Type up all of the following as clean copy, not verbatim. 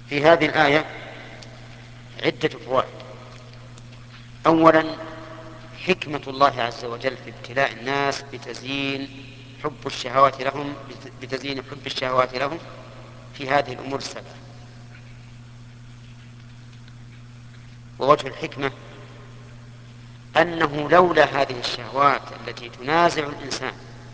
في هذه الآية عدة فوائد. أولا، حكمة الله عز وجل في ابتلاء الناس بتزيين حب الشهوات لهم في هذه الأمور السبعة. ووجه الحكمة أنه لولا هذه الشهوات التي تنازع الإنسان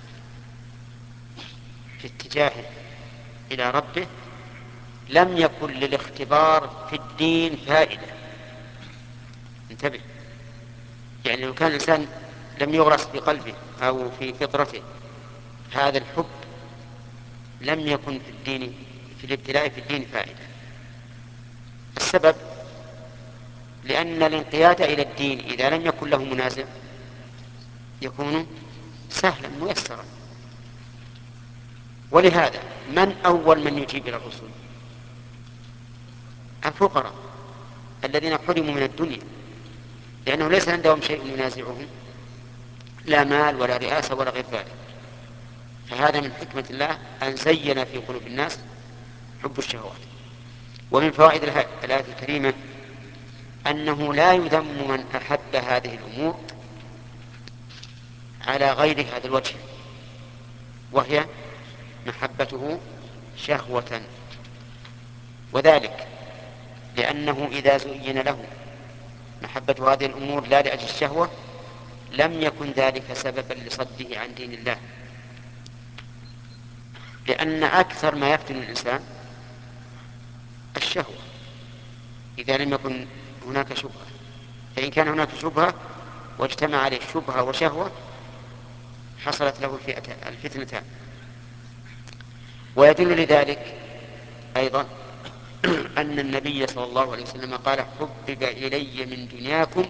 في اتجاهه إلى ربه لم يكن للاختبار في الدين فائدة. انتبه، يعني لو كان الإنسان لم يغرس في قلبه أو في فطرته هذا الحب لم يكن في الابتلاء في الدين فائدة. السبب لأن الانقياد إلى الدين إذا لم يكن له منازع يكون سهلا ميسرا. ولهذا من أول من يجيب إلى الرسل؟ الفقراء الذين حرموا من الدنيا، لأنه ليس عندهم شيء ينازعهم، لا مال ولا رئاسة ولا غير ذلك. فهذا من حكمة الله أن زين في قلوب الناس حب الشهوات. ومن فوائد الآية الكريمة أنه لا يذم من أحب هذه الأمور على غير هذا الوجه، وهي محبته شهوة. وذلك لأنه إذا زين له محبة هذه الأمور لا لأجل الشهوة لم يكن ذلك سببا لصده عن دين الله. لأن أكثر ما يفتن الإنسان الشهوة إذا لم يكن هناك شبهة. فإن كان هناك شبهة واجتمع عليه شبهة وشهوة حصلت له الفتنتان. ويدل لذلك أيضا أن النبي صلى الله عليه وسلم قال: حبب إلي من دنياكم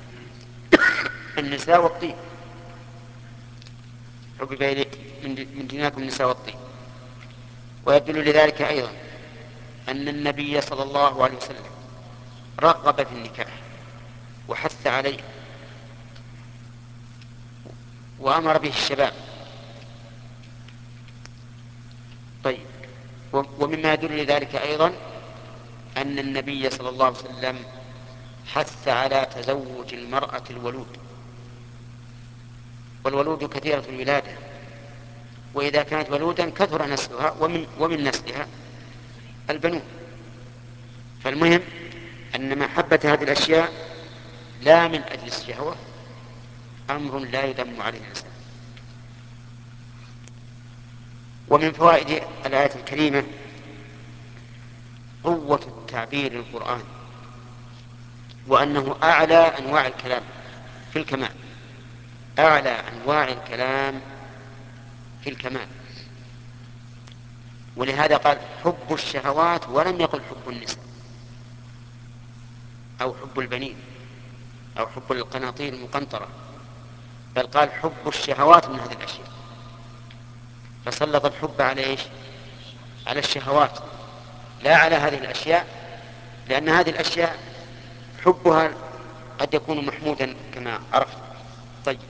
النساء والطيب. حبب إلي من دنياكم النساء والطيب. ويدل لذلك أيضا أن النبي صلى الله عليه وسلم رغب في النكاح وحث عليه وأمر به الشباب. طيب، ومما يدل لذلك أيضا أن النبي صلى الله عليه وسلم حث على تزوج المرأة الولود، والولود كثيرة الولادة، وإذا كانت ولودا كثر نسلها ومن نسلها البنون. فالمهم أن محبة هذه الأشياء لا من أجل الشهوة أمر لا يذم عليه الإنسان. ومن فوائد الآية الكريمة قوة التعبير القرآني، وأنه أعلى أنواع الكلام في الكمال، أعلى أنواع الكلام في الكمال. ولهذا قال حب الشهوات ولم يقل حب النساء أو حب البنين أو حب القناطير المقنطرة، بل قال حب الشهوات من هذه الأشياء. فسلط الحب على إيش؟ على الشهوات لا على هذه الأشياء، لأن هذه الأشياء حبها قد يكون محمودا كما عرفت. طيب،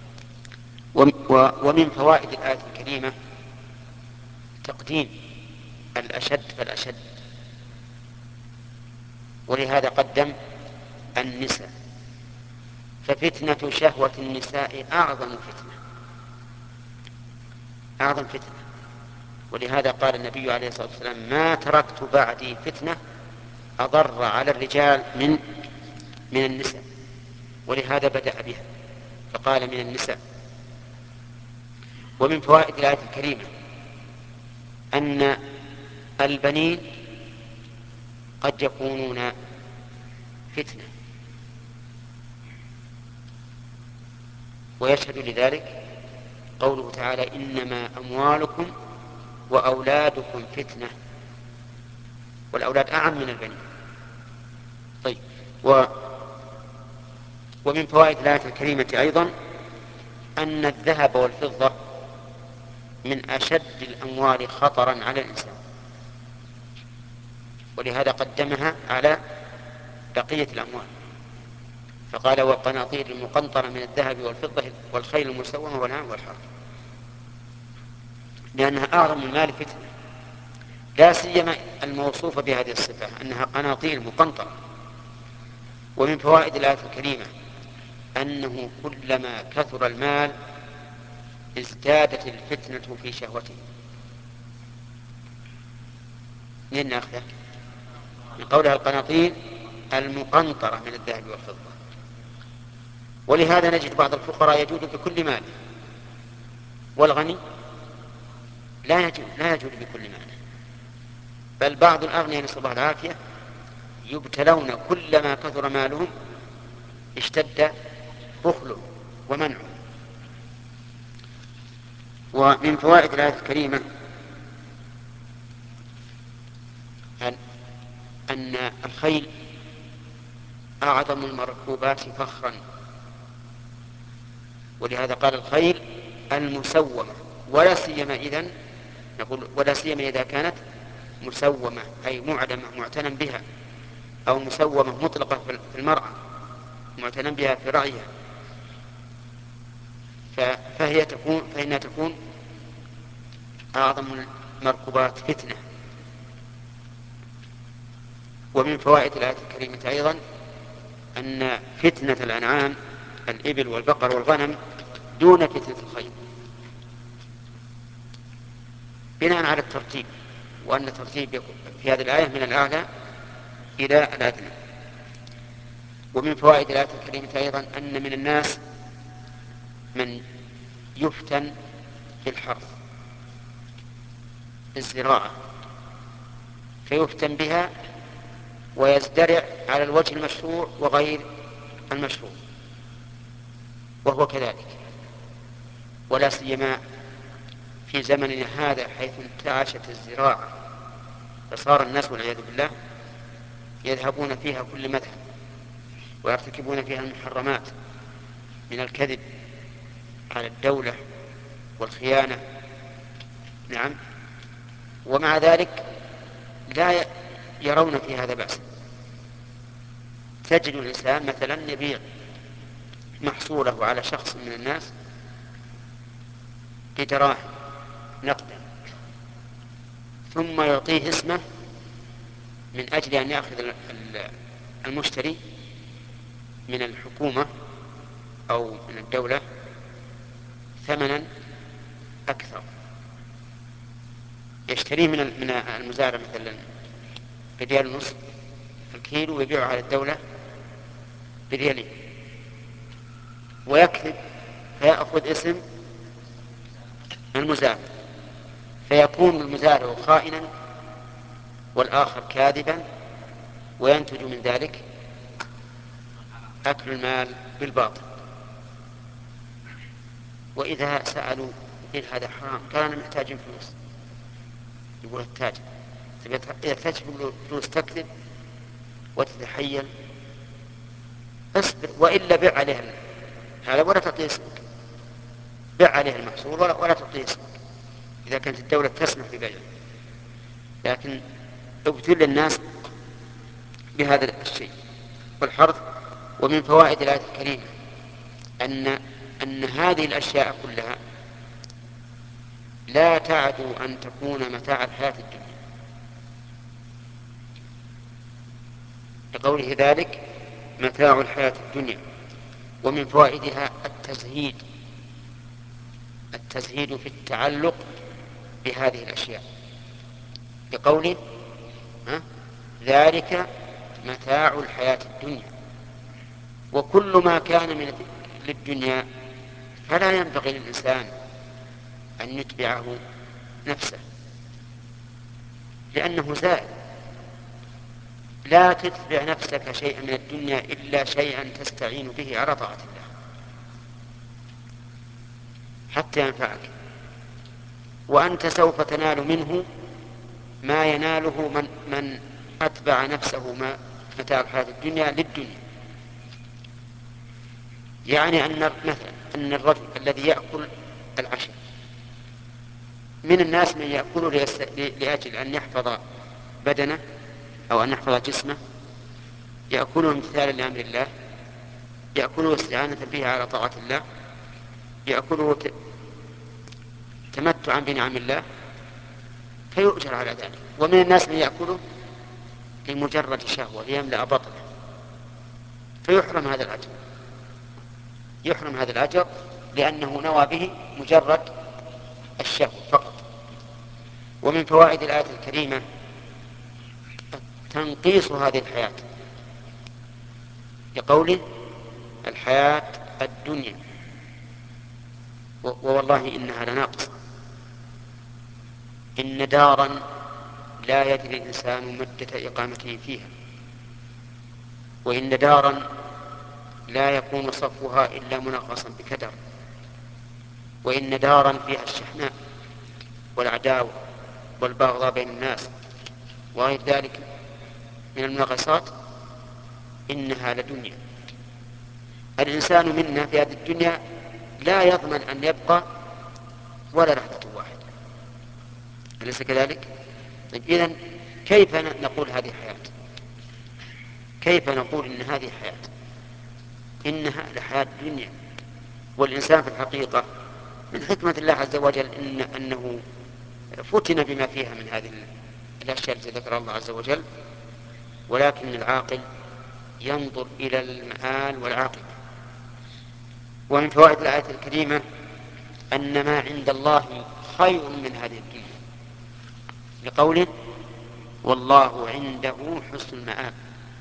ومن فوائد الآية الكريمة تقديم الأشد فالأشد، ولهذا قدم النساء. ففتنة شهوة النساء أعظم فتنة. ولهذا قال النبي عليه الصلاة والسلام: ما تركت بعدي فتنة أضر على الرجال من النساء. ولهذا بدأ بها فقال من النساء. ومن فوائد الآية الكريمة أن البنين قد يكونون فتنة، ويشهد لذلك قوله تعالى: إنما أموالكم وأولادكم فتنة. والأولاد أعم من البنين. طيب، ومن فوائد الآية الكريمة أيضا أن الذهب والفضة من أشد الأموال خطرا على الإنسان، ولهذا قدمها على بقية الأموال فقال: والقناطير المقنطرة من الذهب والفضة والخيل المسومة والأنعام والحرث، لأنها أعظم المال فتنة. لا سيما الموصوفة بهذه الصفة أنها قناطير مقنطرة. ومن فوائد الآية الكريمة أنه كلما كثر المال ازدادت الفتنة في شهوته. منين ناخذه؟ من قولها القناطير المقنطرة من الذهب والفضة. ولهذا نجد بعض الفقراء يجود بكل ماله، والغني لا يجود بكل ماله. بل بعض الأغنياء نسأل الله العافية يبتلون كلما كثر مالهم اشتد بخله ومنعه. ومن فوائد الآية الكريمة أن الخيل أعظم المركوبات فخرا، ولهذا قال الخيل المسومة، ولا سيما إذا كانت مسومة أي معدمة معتنى بها، أو مسومة مطلقة في المرأة معتنى بها في رعيها، فإنها تكون أعظم المركوبات فتنة. ومن فوائد الآية الكريمة أيضا أن فتنة الأنعام الإبل والبقر والغنم دون فتنة الخيل، بناء على الترتيب، وأن الترتيب في هذه الآية من الأعلى إلى الأدنى. ومن فوائد الآية الكريمة أيضا أن من الناس من يفتن في الحرث في الزراعة فيفتن بها ويزدرع على الوجه المشروع وغير المشروع، وهو كذلك. ولا سيما في زمننا هذا حيث انتعشت الزراعة، فصار الناس والعياذ بالله يذهبون فيها كل مذهب ويرتكبون فيها المحرمات من الكذب على الدولة والخيانة. نعم. ومع ذلك لا يرون في هذا بأسا. تجد الإنسان مثلا يبيع محصوله على شخص من الناس بدراهم نقدا، ثم يعطيه اسمه من أجل أن يأخذ المشتري من الحكومة أو من الدولة ثمنا أكثر. يشتريه من المزارع مثلا بريال ونصف الكيلو ويبيعه على الدولة بريالين، ويكذب فيأخذ اسم المزارع، فيكون المزارع خائنا والآخر كاذبا، وينتج من ذلك أكل المال بالباطل. وإذا سألوا قيل هذا حرام، قال أنا محتاج فلوس. يقول التاجر إذا تجب فلوس تكذب وتتحيل اصبر، وإلا بيع عليه هذا ولا تعطيه اسمك، بيع عليه المحصول ولا تعطيه اسمك إذا كانت الدولة تسمح ببيعه. لكن ابتلي الناس بهذا الشيء والحرث. ومن فوائد الآية الكريمة أن هذه الأشياء كلها لا تعدو أن تكون متاع الحياة الدنيا، لقوله ذلك متاع الحياة الدنيا. ومن فوائدها التزهيد في التعلق بهذه الأشياء، لقوله ذلك متاع الحياة الدنيا. وكل ما كان للدنيا فلا ينبغي للإنسان أن يتبعه نفسه، لأنه زائل. لا تتبع نفسك شيئا من الدنيا إلا شيئا تستعين به على طاعة الله حتى ينفعك، وأنت سوف تنال منه ما يناله من أتبع نفسه متاع الحياة الدنيا للدنيا. يعني مثلا أن الرجل الذي يأكل العشاء، من الناس من يأكل لأجل أن يحفظ بدنه أو أن يحفظ جسمه، يأكله امتثالا لأمر الله، يأكله استعانة به على طاعة الله، يأكله تمتعا بنعم الله، فيؤجر على ذلك ومن الناس من يأكله لمجرد شهوة ليملأ بطنه فيحرم هذا الأجر، يحرم هذا الأجر لأنه نوى به مجرد الشهوة فقط. ومن فوائد الآية الكريمة تنقيص هذه الحياة، لقوله الحياة الدنيا، ووالله إنها لناقصة. إن دارا لا يدري الإنسان مدة إقامته فيها، وإن دارا لا يكون صفوها إلا منغصا بكدر، وإن دارا فيها الشحناء والعداوة والبغضاء بين الناس وغير ذلك من المنغصات، إنها لدنيا. الإنسان منا في هذه الدنيا لا يضمن أن يبقى ولا لحظة واحدة، أليس كذلك؟ إذن كيف نقول هذه حياة؟ كيف نقول إن هذه حياة؟ إنها لحياة الدنيا. والإنسان في الحقيقة من حكمة الله عز وجل أنه فتن بما فيها من هذه الأشياء التي ذكر الله عز وجل، ولكن العاقل ينظر إلى المآل والعاقبة. ومن فوائد الآية الكريمة أن ما عند الله خير من هذه الدنيا، لقوله والله عنده حسن المآب.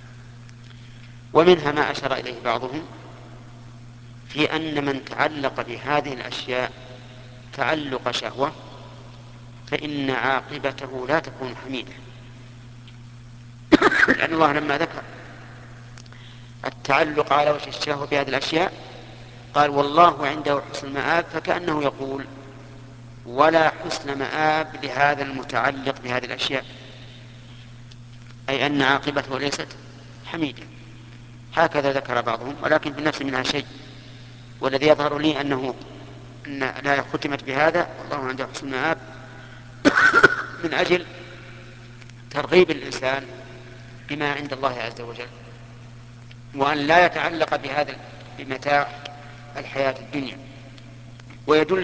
ومنها ما أشار إليه بعضهم في أن من تعلق بهذه الأشياء تعلق شهوة فإن عاقبته لا تكون حميدة، لأن الله لما ذكر التعلق على وجه الشهوة بهذه الأشياء قال والله عنده حسن المآب، فكأنه يقول ولا حسن مآب لهذا المتعلق بهذه الأشياء، أي أن عاقبته ليست حميدة. هكذا ذكر بعضهم، ولكن في النفس منها شيء، والذي يظهر لي أن لا ختمت بهذا والله عنده حسن المآب من أجل ترغيب الإنسان بما عند الله عز وجل، وأن لا يتعلق بمتاع الحياة الدنيا. ويدل